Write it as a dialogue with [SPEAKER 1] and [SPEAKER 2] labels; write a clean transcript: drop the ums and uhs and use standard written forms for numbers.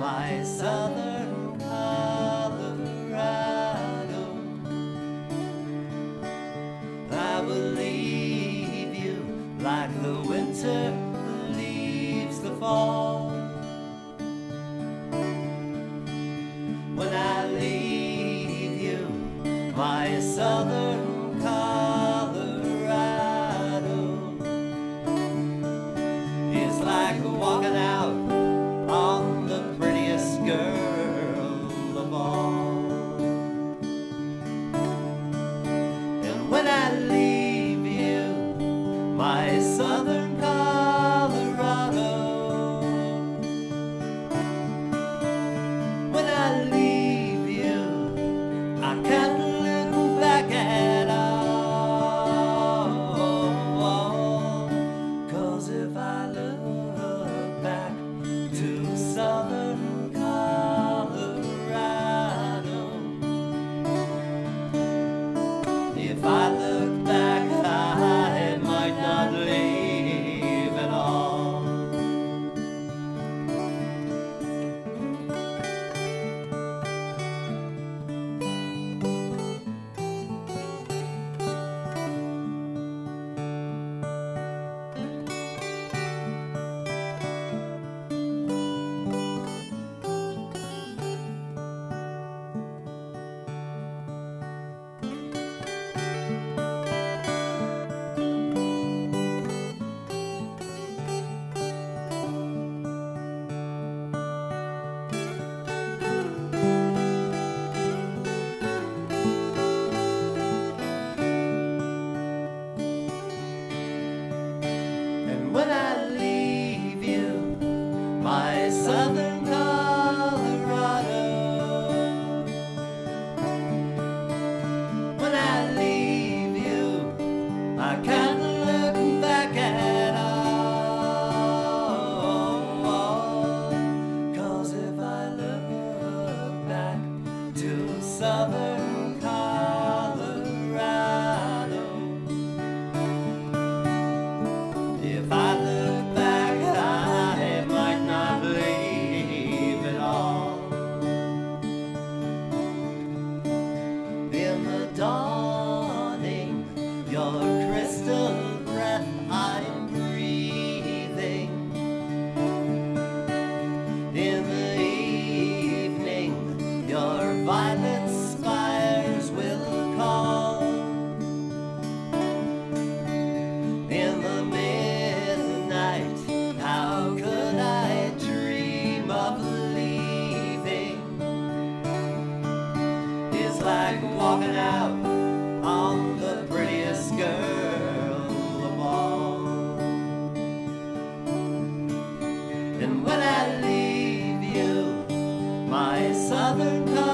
[SPEAKER 1] my southern Colorado. I will leave you like the winter leaves the fall. When I leave you, my southern Colorado, it's like walking out on the prettiest girl of all. And when I leave you, my southern Colorado, when I leave you, I can't look back at all. 'Cause if I look back to southern Colorado, if I look back, I might not leave at all. When I leave you, my southern Colorado, when I leave you, I can't look back at all. 'Cause if I look back to southern Colorado, if I look back, I might not leave at all. In the dawning, your crystal breath I'm breathing. In the evening, your violet spires will call. In the midnight, how could I dream of leaving? It's like walking out on the prettiest girl of all. And when I leave you, my southern